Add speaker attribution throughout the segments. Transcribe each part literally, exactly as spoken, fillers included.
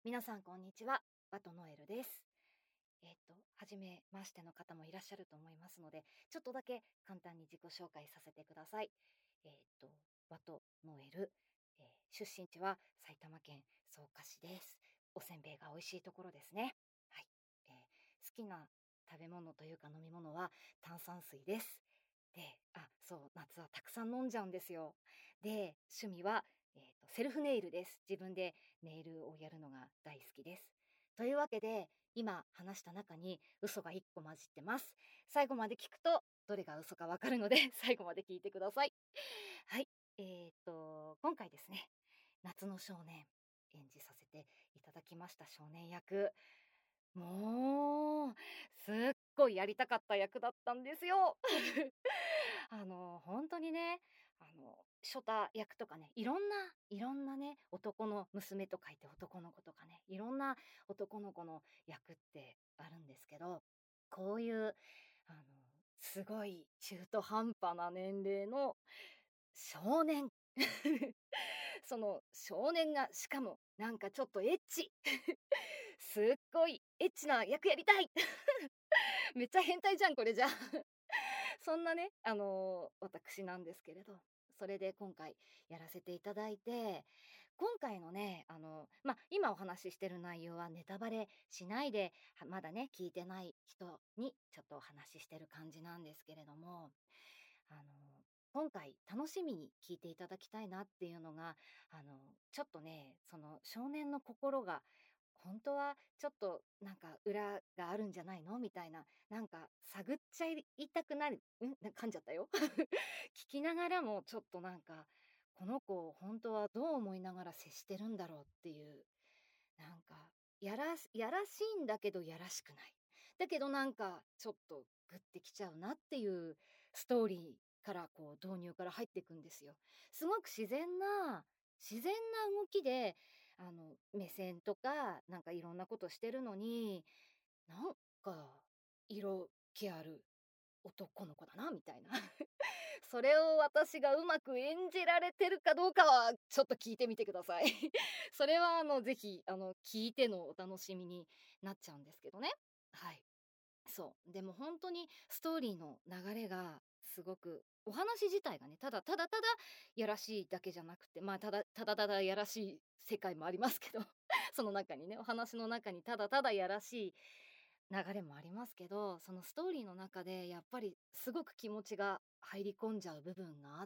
Speaker 1: 皆さんこんにちは、ワトノエルです。えっ、と初めましての方もいらっしゃると思いますので、ちょっとだけ簡単に自己紹介させてください。えっ、とワトノエル、えー出身地は埼玉県草加市です。おせんべいが美味しいところですね。はい。えー好きな食べ物というか飲み物は炭酸水です。で、あ、そう、夏はたくさん飲んじゃうんですよ。で、趣味は、えーとセルフネイルです。自分でネイルをやるのが大好きです。というわけで、今話した中に嘘がいっこ混じってます。最後まで聞くと、どれが嘘かわかるので、最後まで聞いてください。はい。えーと、今回ですね、夏の少年、演じさせていただきました少年役。もう、すっごいやりたかった役だったんですよ。あの、本当にね、あの、ショタ役とかね、いろんないろんなね、男の娘と書いて男の子とかね、いろんな男の子の役ってあるんですけど、こういう、あの、すごい中途半端な年齢の少年。その少年がしかもなんかちょっとエッチ。すっごいエッチな役やりたい。めっちゃ変態じゃんこれじゃあ。そんなね、あの、私なんですけれど、それで今回やらせていただいて、今回のね、あの、ま、今お話ししてる内容はネタバレしないで、はまだね、聞いてない人にちょっとお話ししてる感じなんですけれども、あの、今回楽しみに聞いていただきたいなっていうのが、あの、ちょっとね、その少年の心が本当はちょっとなんか裏があるんじゃないのみたいな、なんか探っちゃいたくなる、ん、な噛んじゃったよ。聞きながらもちょっとなんか、この子本当はどう思いながら接してるんだろうっていう、なんか、やらしやらしいんだけどやらしくない。だけどなんかちょっとグッてきちゃうなっていうストーリーからこう導入から入っていくんですよ。すごく自然な自然な動きで、あの、目線とか、なんかいろんなことしてるのに、なんか色気ある男の子だなみたいな。それを私がうまく演じられてるかどうかは、ちょっと聞いてみてください。それはあの、ぜひ、あの、聞いてのお楽しみになっちゃうんですけどね。はい。そう。でも本当にストーリーの流れがすごくお話自体がね、ただただただやらしいだけじゃなくて、まあ、ただただただやらしい世界もありますけど、その中にね、お話の中にただただやらしい流れもありますけど、そのストーリーの中でやっぱりすごく気持ちが入り込んじゃう部分があって、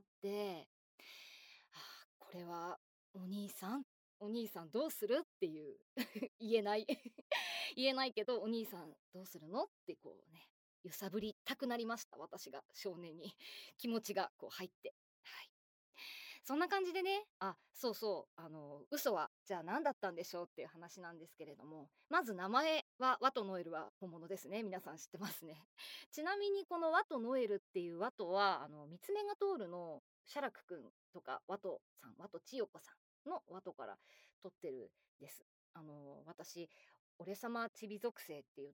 Speaker 1: ああ、これはお兄さんお兄さんどうするっていう言えない言えないけど、お兄さんどうするのってこうね、揺さぶりたくなりました、私が少年に気持ちがこう入って。はい。そんな感じでね、あ、そうそう、あの、嘘はじゃあ何だったんでしょうっていう話なんですけれども、まず名前はワトノエルは本物ですね。皆さん知ってますね。ちなみにこのワトノエルっていうワトは、あの、三つ目が通るの写楽くんとかワトさん、ワト千代子さんのワトから取ってるです。あの、私、俺様ちび属性って言って、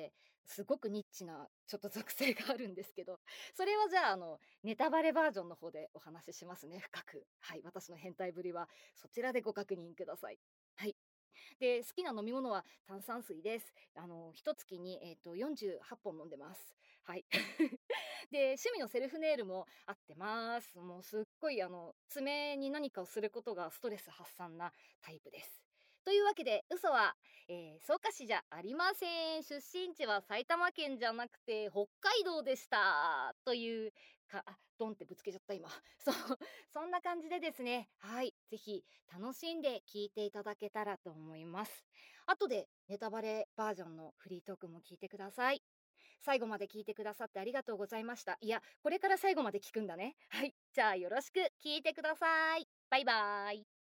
Speaker 1: すごくニッチなちょっと属性があるんですけど、それはじゃあ、あの、ネタバレバージョンの方でお話ししますね、深く。はい、私の変態ぶりはそちらでご確認ください。はい。で、好きな飲み物は炭酸水です。あの、一月に、えっと、よんじゅうはっぽん飲んでます。はい。で、趣味のセルフネイルも合ってます。もうすっごい、あの、爪に何かをすることがストレス発散なタイプです。というわけで、嘘は、えー、草加市じゃありません。出身地は埼玉県じゃなくて北海道でした。というか、あ、ドンってぶつけちゃった今。そう、そんな感じでですね、はい、ぜひ楽しんで聞いていただけたらと思います。後でネタバレバージョンのフリートークも聞いてください。最後まで聞いてくださってありがとうございました。いや、これから最後まで聞くんだね。はい。じゃあよろしく聞いてください。バイバーイ。